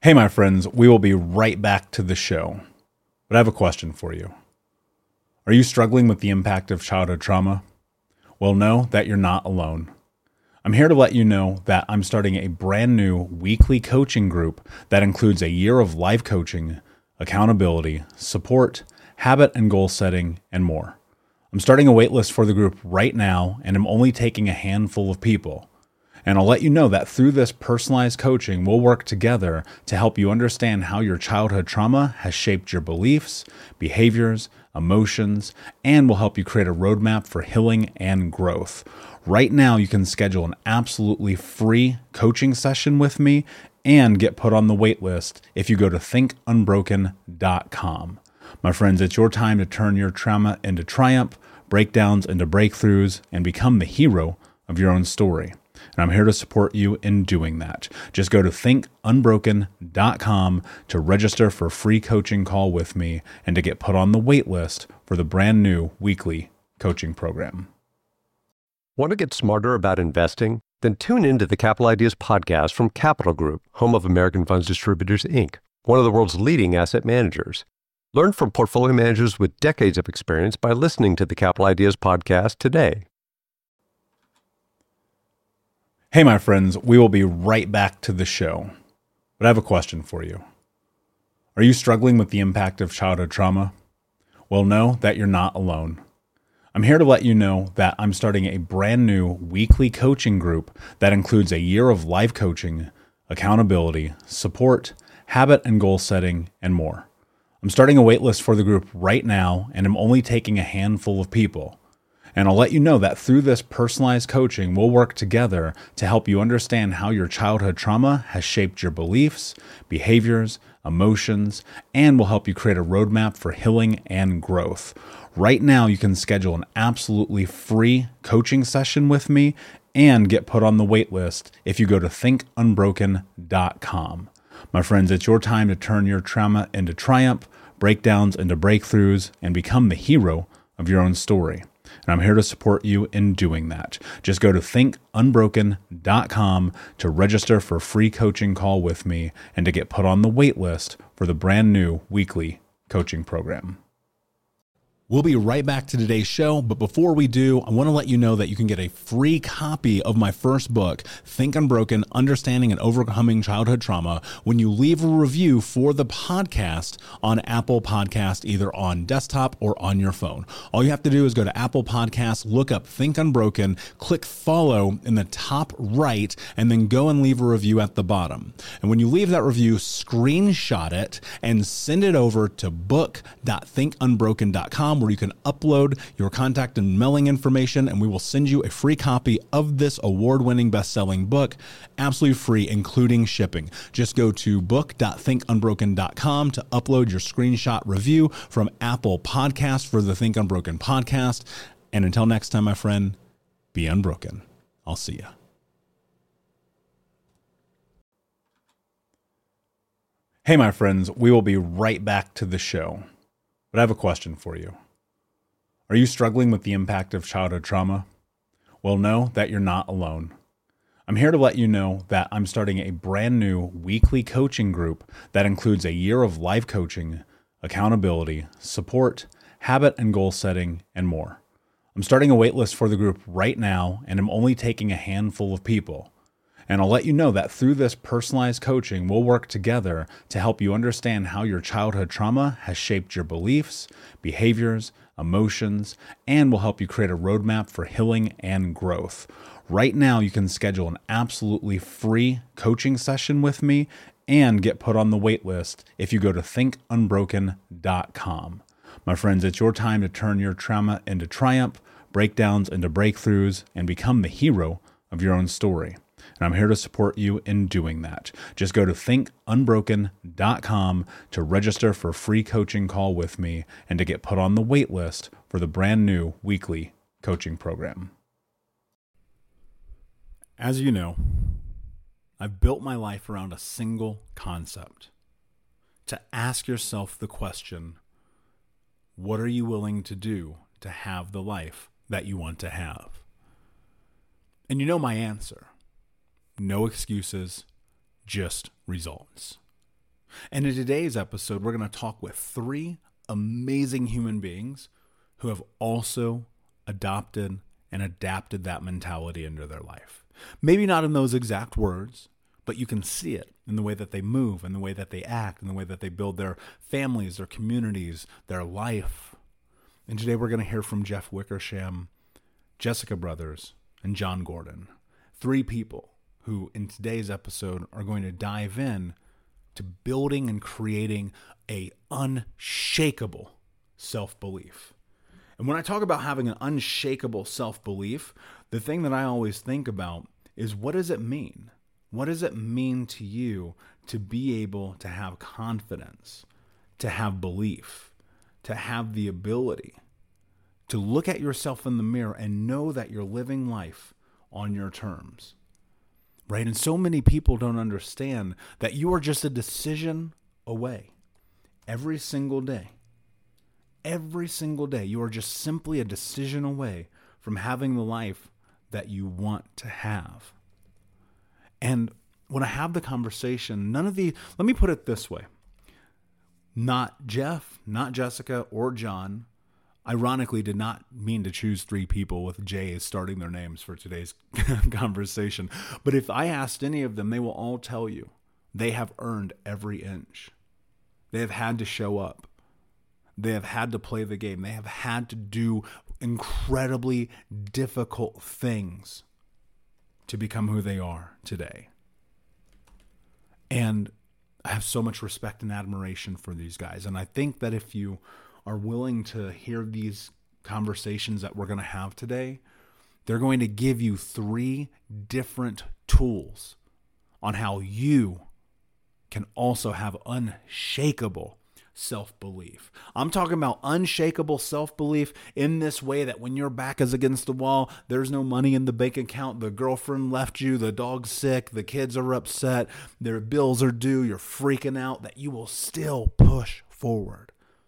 Hey, my friends, we will be right back to the show. But I have a question for you. Are you struggling with the impact of childhood trauma? Well, know that you're not alone. I'm here to let you know that I'm starting a brand new weekly coaching group that includes a year of life coaching, accountability, support, habit and goal setting, and more. I'm starting a waitlist for the group right now, and I'm only taking a handful of people. And I'll let you know that through this personalized coaching, we'll work together to help you understand how your childhood trauma has shaped your beliefs, behaviors, emotions, and will help you create a roadmap for healing and growth. Right now, you can schedule an absolutely free coaching session with me and get put on the wait list if you go to thinkunbroken.com. My friends, it's your time to turn your trauma into triumph, breakdowns into breakthroughs, and become the hero of your own story. And I'm here to support you in doing that. Just go to thinkunbroken.com to register for a free coaching call with me and to get put on the wait list for the brand new weekly coaching program. Want to get smarter about investing? Then tune into the Capital Ideas podcast from Capital Group, home of American Funds Distributors, Inc., one of the world's leading asset managers. Learn from portfolio managers with decades of experience by listening to the Capital Ideas podcast today. Hey, my friends, we will be right back to the show. But I have a question for you. Are you struggling with the impact of childhood trauma? Well, know that you're not alone. I'm here to let you know that I'm starting a brand new weekly coaching group that includes a year of life coaching, accountability, support, habit and goal setting, and more. I'm starting a waitlist for the group right now, and I'm only taking a handful of people. And I'll let you know that through this personalized coaching, we'll work together to help you understand how your childhood trauma has shaped your beliefs, behaviors, emotions, and will help you create a roadmap for healing and growth. Right now, you can schedule an absolutely free coaching session with me and get put on the wait list if you go to thinkunbroken.com. My friends, it's your time to turn your trauma into triumph, breakdowns into breakthroughs, and become the hero of your own story. And I'm here to support you in doing that. Just go to thinkunbroken.com to register for a free coaching call with me and to get put on the wait list for the brand new weekly coaching program. We'll be right back to today's show, but before we do, I want to let you know that you can get a free copy of my first book, Think Unbroken: Understanding and Overcoming Childhood Trauma, when you leave a review for the podcast on Apple Podcast, either on desktop or on your phone. All you have to do is go to Apple Podcasts, look up Think Unbroken, click follow in the top right, and then go and leave a review at the bottom. And when you leave that review, screenshot it and send it over to book.thinkunbroken.com, where you can upload your contact and mailing information, and we will send you a free copy of this award-winning best-selling book, absolutely free, including shipping. Just go to book.thinkunbroken.com to upload your screenshot review from Apple Podcasts for the Think Unbroken podcast. And until next time, my friend, be unbroken. I'll see you. Hey, my friends, we will be right back to the show. But I have a question for you. Are you struggling with the impact of childhood trauma? Well, know that you're not alone. I'm here to let you know that I'm starting a brand new weekly coaching group that includes a year of life coaching, accountability, support, habit and goal setting, and more. I'm starting a waitlist for the group right now, and I'm only taking a handful of people. And I'll let you know that through this personalized coaching, we'll work together to help you understand how your childhood trauma has shaped your beliefs, behaviors, emotions, and will help you create a roadmap for healing and growth. Right now, you can schedule an absolutely free coaching session with me and get put on the wait list if you go to thinkunbroken.com. My friends, it's your time to turn your trauma into triumph, breakdowns into breakthroughs, and become the hero of your own story. And I'm here to support you in doing that. Just go to thinkunbroken.com to register for a free coaching call with me and to get put on the wait list for the brand new weekly coaching program. As you know, I've built my life around a single concept: to ask yourself the question, what are you willing to do to have the life that you want to have? And you know my answer. No excuses, just results. And in today's episode, we're going to talk with three amazing human beings who have also adopted and adapted that mentality into their life. Maybe not in those exact words, but you can see it in the way that they move, in the way that they act, in the way that they build their families, their communities, their life. And today we're going to hear from Jeff Wickersham, Jessica Brothers, and John Gordon. Three people who in today's episode are going to dive in to building and creating a unshakable self-belief. And when I talk about having an unshakable self-belief, the thing that I always think about is, what does it mean? What does it mean to you to be able to have confidence, to have belief, to have the ability to look at yourself in the mirror and know that you're living life on your terms, right? And so many people don't understand that you are just a decision away every single day. Every single day, you are just simply a decision away from having the life that you want to have. And when I have the conversation, let me put it this way. Not Jeff, not Jessica, or John, ironically did not mean to choose three people with J as starting their names for today's conversation. But if I asked any of them, they will all tell you they have earned every inch. They have had to show up. They have had to play the game. They have had to do incredibly difficult things to become who they are today. And I have so much respect and admiration for these guys. And I think that if you are willing to hear these conversations that we're going to have today, they're going to give you three different tools on how you can also have unshakable self-belief. I'm talking about unshakable self-belief in this way that when your back is against the wall, there's no money in the bank account, the girlfriend left you, the dog's sick, the kids are upset, their bills are due, you're freaking out, that you will still push forward.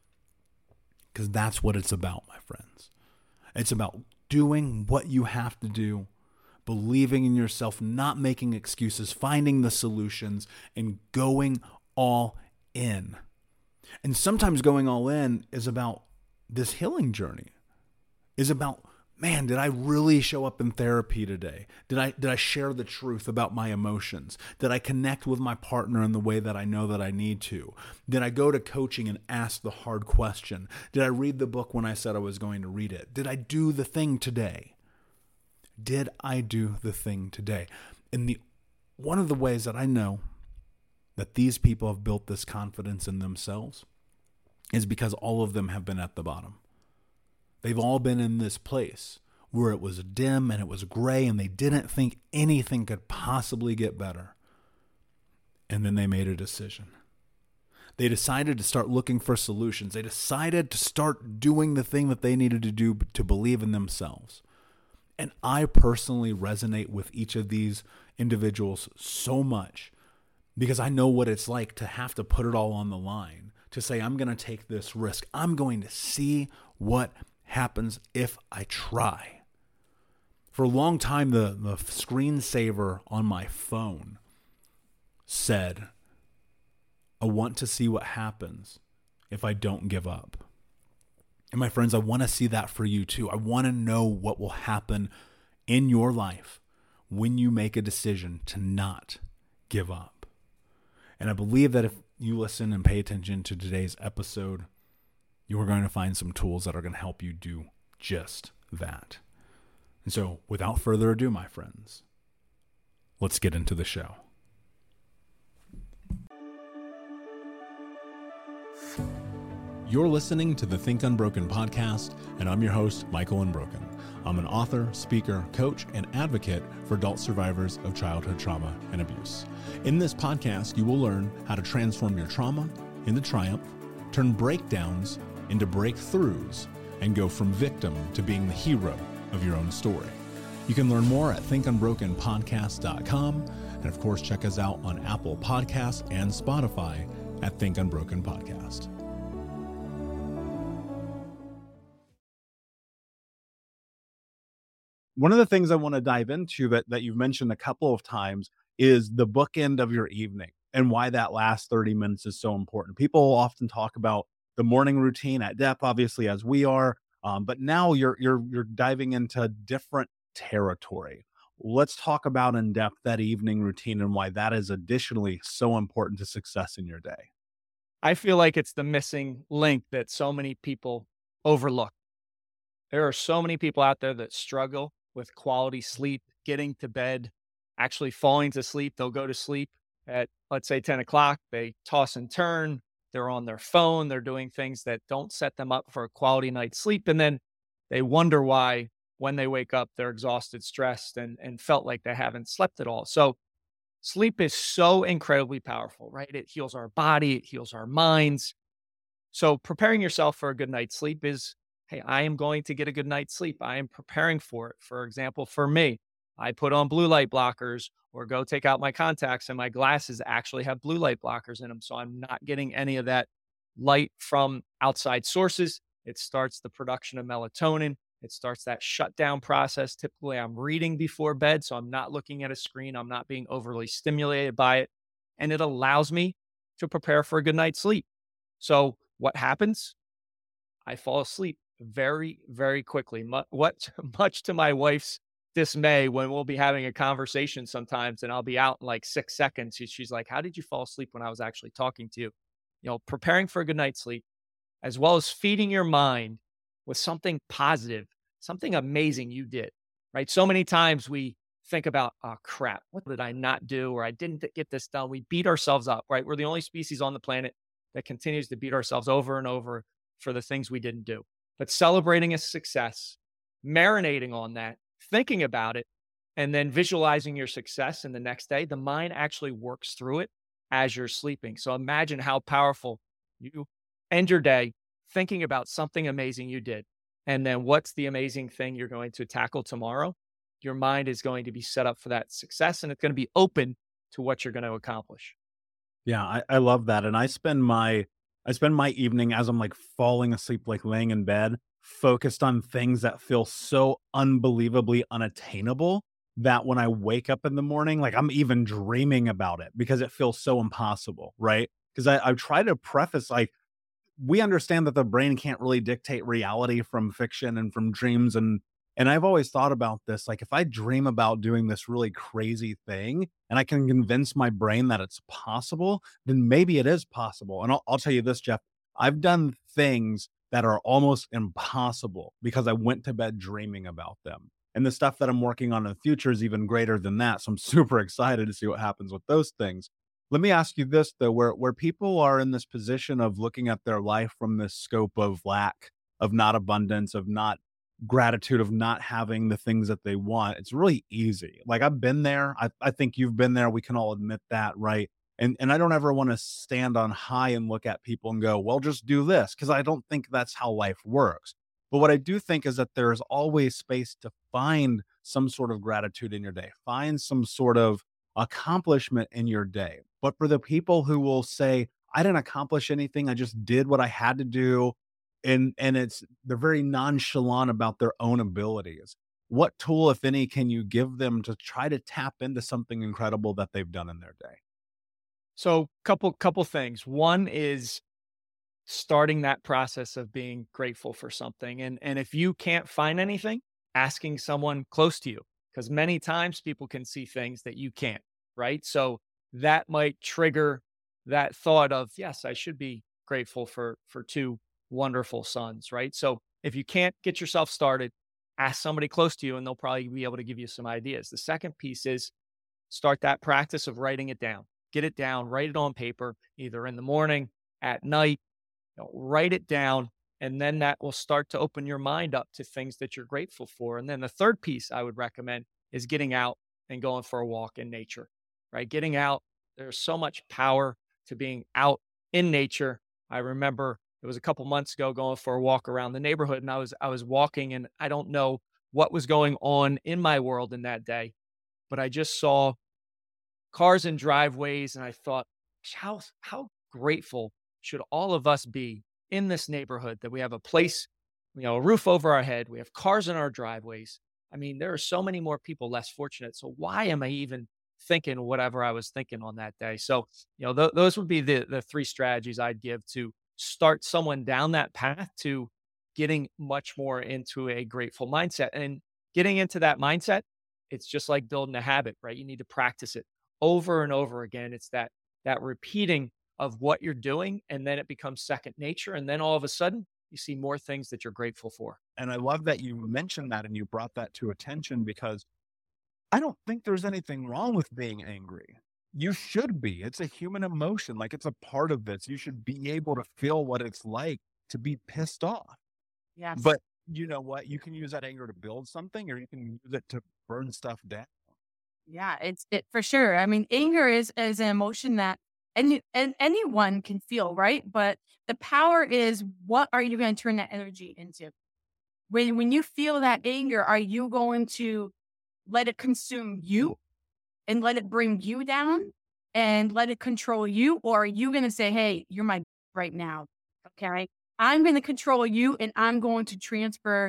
Because that's what it's about, my friends. It's about doing what you have to do, believing in yourself, not making excuses, finding the solutions, and going all in. And sometimes going all in is about this healing journey, is about, man, did I really show up in therapy today? Did I share the truth about my emotions? Did I connect with my partner in the way that I know that I need to? Did I go to coaching and ask the hard question? Did I read the book when I said I was going to read it? Did I do the thing today? Did I do the thing today? And one of the ways that I know that these people have built this confidence in themselves is because all of them have been at the bottom. They've all been in this place where it was dim and it was gray and they didn't think anything could possibly get better. And then they made a decision. They decided to start looking for solutions. They decided to start doing the thing that they needed to do to believe in themselves. And I personally resonate with each of these individuals so much, because I know what it's like to have to put it all on the line, to say, I'm going to take this risk. I'm going to see what happens if I try. For a long time, the screensaver on my phone said, I want to see what happens if I don't give up. And my friends, I want to see that for you too. I want to know what will happen in your life when you make a decision to not give up. And I believe that if you listen and pay attention to today's episode, you are going to find some tools that are going to help you do just that. And so, without further ado, my friends, let's get into the show. You're listening to the Think Unbroken podcast, and I'm your host, Michael Unbroken. I'm an author, speaker, coach, and advocate for adult survivors of childhood trauma and abuse. In this podcast, you will learn how to transform your trauma into triumph, turn breakdowns into breakthroughs, and go from victim to being the hero of your own story. You can learn more at thinkunbrokenpodcast.com, and of course, check us out on Apple Podcasts and Spotify at Think Unbroken Podcast. One of the things I want to dive into that you've mentioned a couple of times is the bookend of your evening. and why that last 30 minutes is so important. People often talk about the morning routine at depth, obviously, as we are, but now you're diving into different territory. Let's talk about in depth that evening routine and why that is additionally so important to success in your day. I feel like it's the missing link that so many people overlook. There are so many people out there that struggle with quality sleep, getting to bed, actually falling to sleep. They'll go to sleep at, let's say, 10 o'clock. They toss and turn. They're on their phone. They're doing things that don't set them up for a quality night's sleep. And then they wonder why, when they wake up, they're exhausted, stressed, and felt like they haven't slept at all. So sleep is so incredibly powerful, right? It heals our body, it heals our minds. So preparing yourself for a good night's sleep is, hey, I am going to get a good night's sleep. I am preparing for it. For example, for me, I put on blue light blockers or go take out my contacts, and my glasses actually have blue light blockers in them. So I'm not getting any of that light from outside sources. It starts the production of melatonin. It starts that shutdown process. Typically, I'm reading before bed, so I'm not looking at a screen. I'm not being overly stimulated by it. And it allows me to prepare for a good night's sleep. So what happens? I fall asleep very, very quickly. Much to my wife's dismay, when we'll be having a conversation sometimes and I'll be out in like 6 seconds. She's like, how did you fall asleep when I was actually talking to you? Preparing for a good night's sleep, as well as feeding your mind with something positive, something amazing you did, right? So many times we think about, oh crap, what did I not do? Or I didn't get this done. We beat ourselves up, right? We're the only species on the planet that continues to beat ourselves over and over for the things we didn't do. But celebrating a success, marinating on that, thinking about it, and then visualizing your success in the next day, the mind actually works through it as you're sleeping. So imagine how powerful you end your day thinking about something amazing you did. And then what's the amazing thing you're going to tackle tomorrow? Your mind is going to be set up for that success, and it's going to be open to what you're going to accomplish. Yeah, I love that. And I spend my evening as I'm like falling asleep, like laying in bed, focused on things that feel so unbelievably unattainable that when I wake up in the morning, like I'm even dreaming about it because it feels so impossible, right? Because I try to preface, like, we understand that the brain can't really dictate reality from fiction and from dreams. And I've always thought about this, like if I dream about doing this really crazy thing and I can convince my brain that it's possible, then maybe it is possible. And I'll tell you this, Jeff, I've done things that are almost impossible because I went to bed dreaming about them. And the stuff that I'm working on in the future is even greater than that. So I'm super excited to see what happens with those things. Let me ask you this, though, where people are in this position of looking at their life from this scope of lack, of not abundance, of not gratitude, of not having the things that they want, it's really easy. Like I've been there. I think you've been there. We can all admit that, right? And I don't ever want to stand on high and look at people and go, well, just do this, because I don't think that's how life works. But what I do think is that there's always space to find some sort of gratitude in your day, find some sort of accomplishment in your day. But for the people who will say, I didn't accomplish anything, I just did what I had to do, and they're very nonchalant about their own abilities. What tool, if any, can you give them to try to tap into something incredible that they've done in their day? So couple things. One is starting that process of being grateful for something. And if you can't find anything, asking someone close to you, because many times people can see things that you can't, right? So that might trigger that thought of, yes, I should be grateful for two wonderful sons, right? So if you can't get yourself started, ask somebody close to you and they'll probably be able to give you some ideas. The second piece is start that practice of writing it down. Get it down, write it on paper, either in the morning, at night, write it down. And then that will start to open your mind up to things that you're grateful for. And then the third piece I would recommend is getting out and going for a walk in nature, right? Getting out, there's so much power to being out in nature. I remember it was a couple months ago going for a walk around the neighborhood, and I was walking, and I don't know what was going on in my world in that day, but I just saw cars and driveways, and I thought, how grateful should all of us be in this neighborhood that we have a place, a roof over our head, we have cars in our driveways. I mean, there are so many more people less fortunate. So why am I even thinking whatever I was thinking on that day. So, those would be the three strategies I'd give to start someone down that path to getting much more into a grateful mindset. And getting into that mindset, it's just like building a habit, right? You need to practice it over and over again. It's that repeating of what you're doing, and then it becomes second nature. And then all of a sudden, you see more things that you're grateful for. And I love that you mentioned that and you brought that to attention, because I don't think there's anything wrong with being angry. You should be. It's a human emotion. Like, it's a part of this. You should be able to feel what it's like to be pissed off. Yes. But you know what? You can use that anger to build something, or you can use it to burn stuff down. Yeah, it for sure. I mean, anger is an emotion that and anyone can feel, right? But the power is, what are you going to turn that energy into? When you feel that anger, are you going to let it consume you and let it bring you down and let it control you? Or are you going to say, hey, you're my right now. Okay. I'm going to control you, and I'm going to transfer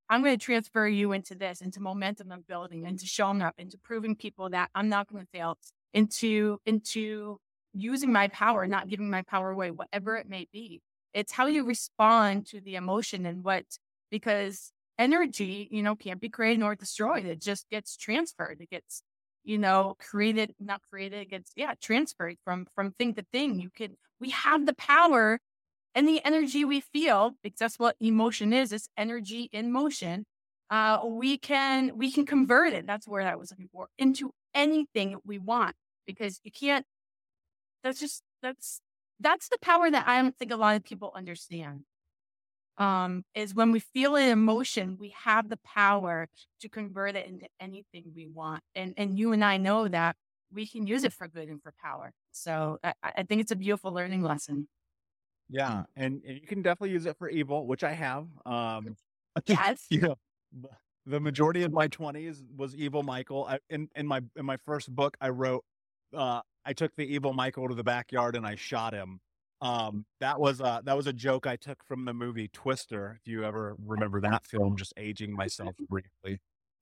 you into this, into momentum of building, into showing up, into proving people that I'm not going to fail, into using my power, not giving my power away, whatever it may be. It's how you respond to the emotion because energy, can't be created nor destroyed. It just gets transferred. It gets, created, not created. It gets, transferred from thing to thing. We have the power and the energy we feel, because that's what emotion is. It's energy in motion. We can convert it. That's where I was looking for, into anything we want, because you can't. That's the power that I don't think a lot of people understand. Is when we feel an emotion, we have the power to convert it into anything we want. And you and I know that we can use it for good and for power. So I think it's a beautiful learning lesson. Yeah. And you can definitely use it for evil, which I have. Yes. The majority of my 20s was evil Michael. In my first book, I wrote, I took the evil Michael to the backyard and I shot him. That was a joke I took from the movie Twister. If you ever remember that film, just aging myself briefly.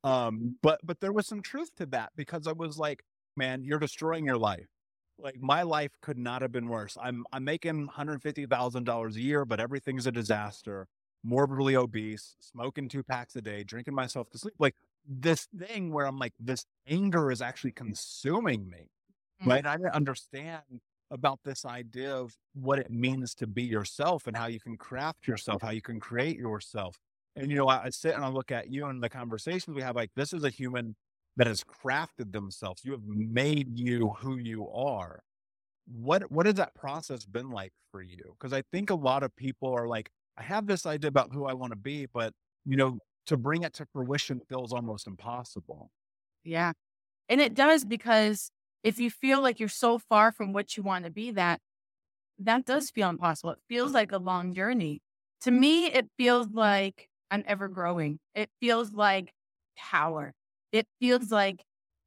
But there was some truth to that, because I was like, man, you're destroying your life. Like, my life could not have been worse. I'm making $150,000 a year, but everything's a disaster. Morbidly obese, smoking 2 packs a day, drinking myself to sleep. Like, this thing where I'm like, this anger is actually consuming me. Right? I didn't understand about this idea of what it means to be yourself and how you can craft yourself, how you can create yourself. And, I sit and I look at you and the conversations we have, like, this is a human that has crafted themselves. You have made you who you are. What has that process been like for you? Because I think a lot of people are like, I have this idea about who I want to be, but, to bring it to fruition feels almost impossible. Yeah. And it does, because if you feel like you're so far from what you want to be, that does feel impossible. It feels like a long journey. To me, it feels like I'm ever growing. It feels like power. It feels like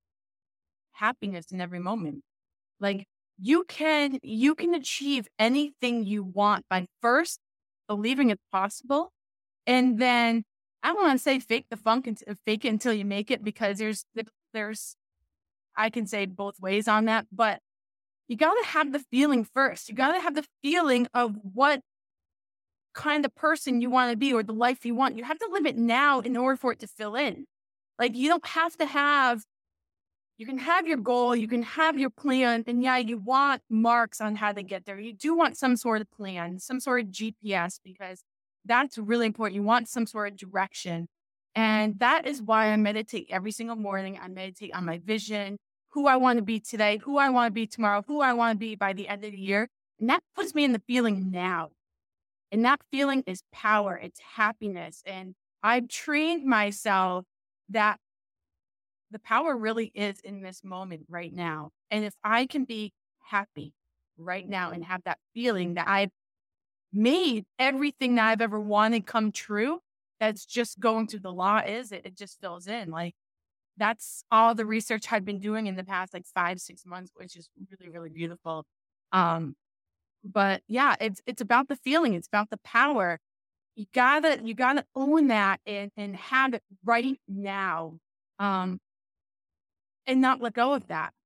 happiness in every moment. Like, you can achieve anything you want by first believing it's possible. And then, I don't want to say fake the funk and fake it until you make it, because there's I can say both ways on that, but you got to have the feeling first. You got to have the feeling of what kind of person you want to be, or the life you want. You have to live it now in order for it to fill in. Like, you don't have to you can have your goal, you can have your plan, and you want marks on how to get there. You do want some sort of plan, some sort of GPS, because that's really important. You want some sort of direction. And that is why I meditate every single morning. I meditate on my vision, who I want to be today, who I want to be tomorrow, who I want to be by the end of the year. And that puts me in the feeling now. And that feeling is power. It's happiness. And I've trained myself that the power really is in this moment right now. And if I can be happy right now and have that feeling that I've made everything that I've ever wanted come true, that's just going through the law it just fills in. Like, that's all the research I've been doing in the past, like 5-6 months, which is really, really beautiful. But yeah, it's about the feeling. It's about the power. You gotta own that and have it right now. And not let go of that.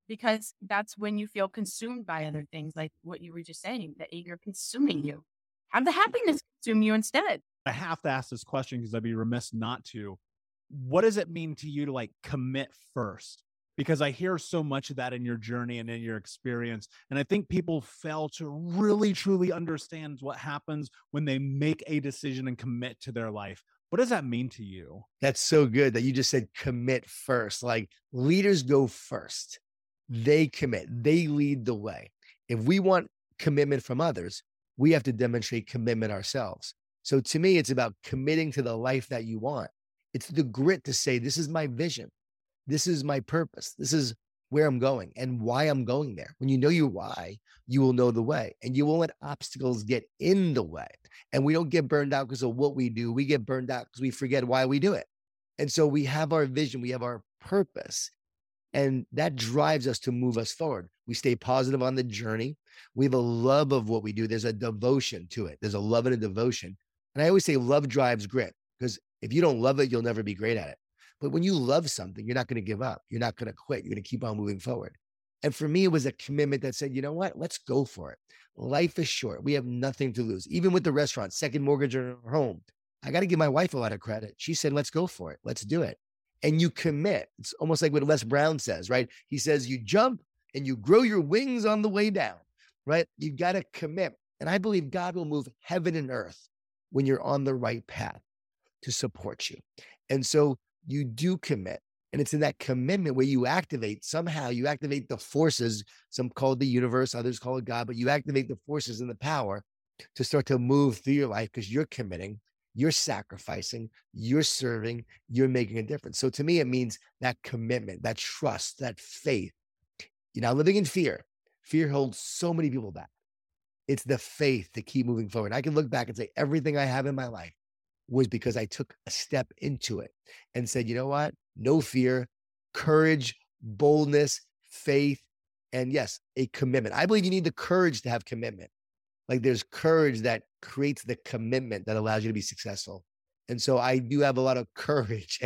because that's when you feel consumed by other things, like what you were just saying, the anger consuming you. Have the happiness consume you instead. I have to ask this question because I'd be remiss not to. What does it mean to you to like commit first? Because I hear so much of that in your journey and in your experience. And I think people fail to really, truly understand what happens when they make a decision and commit to their life. What does that mean to you? That's so good that you just said commit first. Like leaders go first. They commit, they lead the way. If we want commitment from others, we have to demonstrate commitment ourselves. So to me, it's about committing to the life that you want. It's the grit to say, this is my vision. This is my purpose. This is where I'm going and why I'm going there. When you know your why, you will know the way, and you won't let obstacles get in the way. And we don't get burned out because of what we do. We get burned out because we forget why we do it. And so we have our vision, we have our purpose, and that drives us to move us forward. We stay positive on the journey. We have a love of what we do. There's a devotion to it. There's a love and a devotion. And I always say love drives grit, because if you don't love it, you'll never be great at it. But when you love something, you're not going to give up. You're not going to quit. You're going to keep on moving forward. And for me, it was a commitment that said, you know what? Let's go for it. Life is short. We have nothing to lose. Even with the restaurant, second mortgage on our home, I got to give my wife a lot of credit. She said, let's go for it. Let's do it. And you commit. It's almost like what Les Brown says, right? He says, you jump and you grow your wings on the way down, right? You got to commit. And I believe God will move heaven and earth when you're on the right path to support you. And so you do commit. And it's in that commitment where you activate, somehow you activate the forces, some call it the universe, others call it God, but you activate the forces and the power to start to move through your life because you're committing, you're sacrificing, you're serving, you're making a difference. So to me, it means that commitment, that trust, that faith. You're not living in fear. Fear holds so many people back. It's the faith to keep moving forward. I can look back and say everything I have in my life was because I took a step into it and said, you know what? No fear, courage, boldness, faith, and yes, a commitment. I believe you need the courage to have commitment. Like there's courage that creates the commitment that allows you to be successful. And so I do have a lot of courage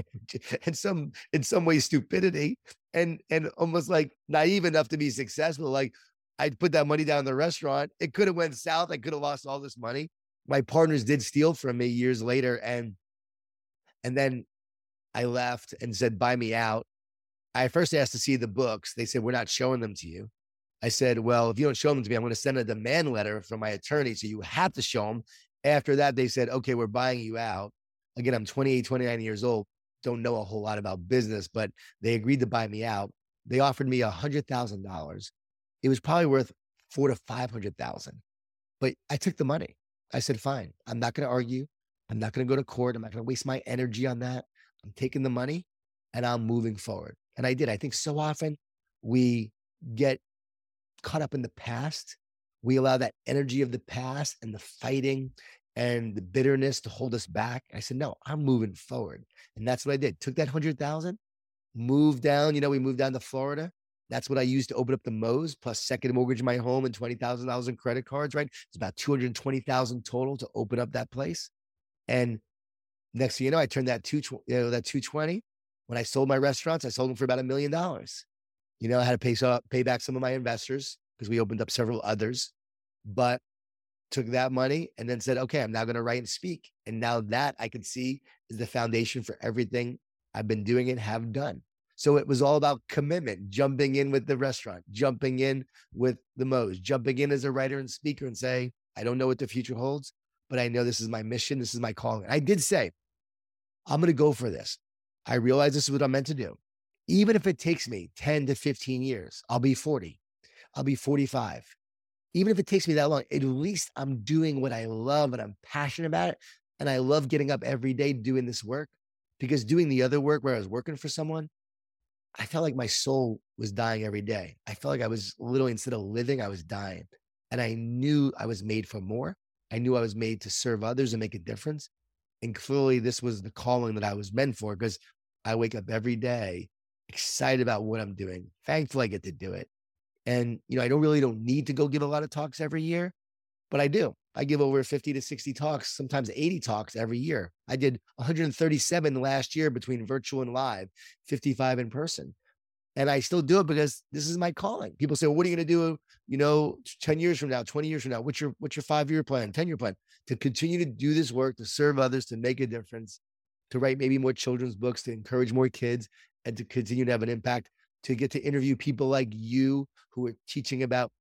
and in some ways stupidity and almost like naive enough to be successful. Like I'd put that money down in the restaurant. It could have went south. I could have lost all this money. My partners did steal from me years later. And then I left and said, buy me out. I first asked to see the books. They said, we're not showing them to you. I said, well, if you don't show them to me, I'm going to send a demand letter from my attorney. So you have to show them. After that, they said, okay, we're buying you out. Again, I'm 28, 29 years old. Don't know a whole lot about business, but they agreed to buy me out. They offered me $100,000. It was probably worth $400,000 to $500,000, but I took the money. I said, fine, I'm not going to argue. I'm not going to go to court. I'm not going to waste my energy on that. I'm taking the money and I'm moving forward. And I did. I think so often we get caught up in the past. We allow that energy of the past and the fighting and the bitterness to hold us back. I said, no, I'm moving forward. And that's what I did. Took that 100,000, moved down. We moved down to Florida. That's what I used to open up the Moe's, plus second mortgage in my home and $20,000 in credit cards, right? It's about $220,000 total to open up that place. And next thing you know, I turned that 220. When I sold my restaurants, I sold them for about $1 million. I had to pay back some of my investors because we opened up several others, but took that money and then said, okay, I'm now going to write and speak. And now that I could see is the foundation for everything I've been doing and have done. So it was all about commitment, jumping in with the restaurant, jumping in with the Moe's, jumping in as a writer and speaker and say, I don't know what the future holds, but I know this is my mission. This is my calling. I did say, I'm going to go for this. I realize this is what I'm meant to do. Even if it takes me 10 to 15 years, I'll be 40. I'll be 45. Even if it takes me that long, at least I'm doing what I love and I'm passionate about it. And I love getting up every day doing this work, because doing the other work where I was working for someone, I felt like my soul was dying every day. I felt like I was literally, instead of living, I was dying. And I knew I was made for more. I knew I was made to serve others and make a difference. And clearly this was the calling that I was meant for, because I wake up every day excited about what I'm doing. Thankful I get to do it. And, I don't need to go give a lot of talks every year, but I do. I give over 50 to 60 talks, sometimes 80 talks every year. I did 137 last year between virtual and live, 55 in person. And I still do it because this is my calling. People say, well, what are you going to do, 10 years from now, 20 years from now? What's your 5-year plan, 10-year plan? To continue to do this work, to serve others, to make a difference, to write maybe more children's books, to encourage more kids, and to continue to have an impact, to get to interview people like you who are teaching about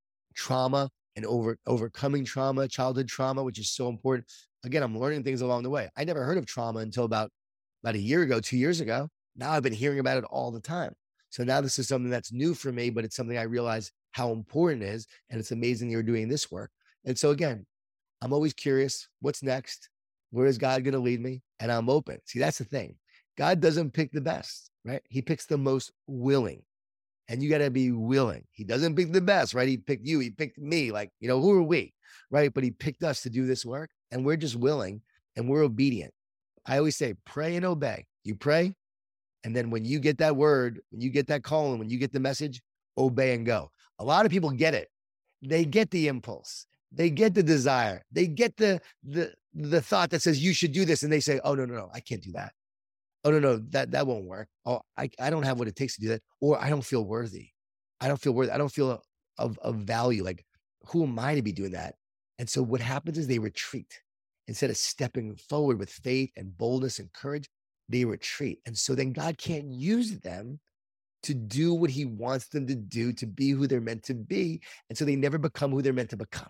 trauma and overcoming trauma, childhood trauma, which is so important. Again, I'm learning things along the way. I never heard of trauma until about a year ago, 2 years ago. Now I've been hearing about it all the time. So now this is something that's new for me, but it's something I realize how important it is. And it's amazing you're doing this work. And so again, I'm always curious, what's next? Where is God going to lead me? And I'm open. See, that's the thing. God doesn't pick the best, right? He picks the most willing. And you got to be willing. He doesn't pick the best, right? He picked you. He picked me. Like, who are we, right? But he picked us to do this work. And we're just willing and we're obedient. I always say, pray and obey. You pray. And then when you get that word, when you get that call, and when you get the message, obey and go. A lot of people get it. They get the impulse. They get the desire. They get the thought that says you should do this. And they say, oh, no, I can't do that. Oh, no, that won't work. Oh, I don't have what it takes to do that. Or I don't feel worthy. I don't feel of value. Like, who am I to be doing that? And so what happens is they retreat. Instead of stepping forward with faith and boldness and courage, they retreat. And so then God can't use them to do what he wants them to do, to be who they're meant to be. And so they never become who they're meant to become.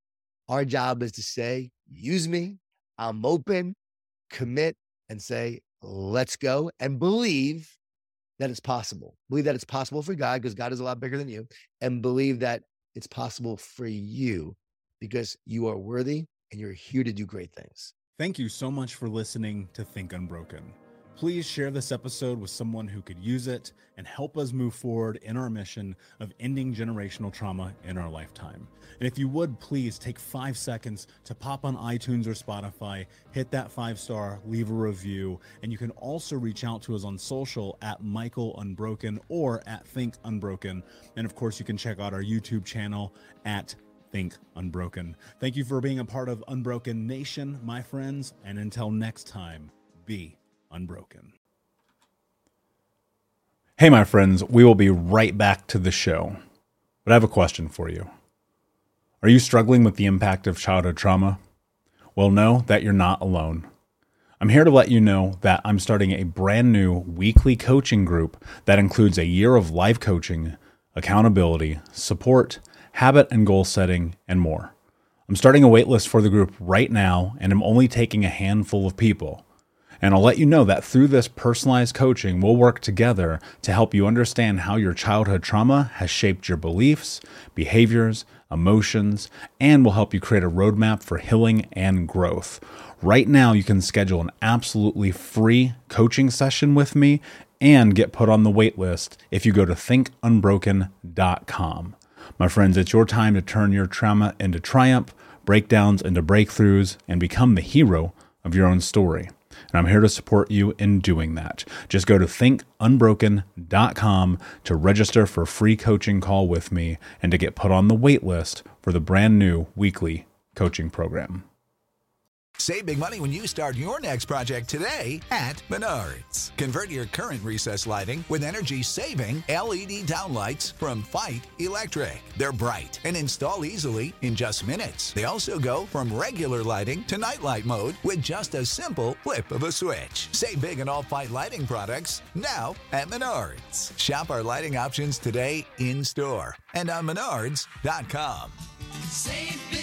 Our job is to say, use me. I'm open, commit, and say, let's go, and believe that it's possible. Believe that it's possible for God, because God is a lot bigger than you, and believe that it's possible for you because you are worthy and you're here to do great things. Thank you so much for listening to Think Unbroken. Please share this episode with someone who could use it and help us move forward in our mission of ending generational trauma in our lifetime. And if you would, please take 5 seconds to pop on iTunes or Spotify, hit that 5-star, leave a review, and you can also reach out to us on social at Michael Unbroken or at Think Unbroken. And of course, you can check out our YouTube channel at Think Unbroken. Thank you for being a part of Unbroken Nation, my friends, and until next time, be unbroken. Hey, my friends, we will be right back to the show, but I have a question for you. Are you struggling with the impact of childhood trauma? Well, know that you're not alone. I'm here to let you know that I'm starting a brand new weekly coaching group that includes a year of live coaching, accountability, support, habit and goal setting, and more. I'm starting a waitlist for the group right now, and I'm only taking a handful of people. And I'll let you know that through this personalized coaching, we'll work together to help you understand how your childhood trauma has shaped your beliefs, behaviors, emotions, and will help you create a roadmap for healing and growth. Right now, you can schedule an absolutely free coaching session with me and get put on the wait list if you go to thinkunbroken.com. My friends, it's your time to turn your trauma into triumph, breakdowns into breakthroughs, and become the hero of your own story. And I'm here to support you in doing that. Just go to thinkunbroken.com to register for a free coaching call with me and to get put on the wait list for the brand new weekly coaching program. Save big money when you start your next project today at Menards. Convert your current recessed lighting with energy-saving LED downlights from Fight Electric. They're bright and install easily in just minutes. They also go from regular lighting to nightlight mode with just a simple flip of a switch. Save big on all Fight lighting products now at Menards. Shop our lighting options today in-store and on Menards.com. Save big.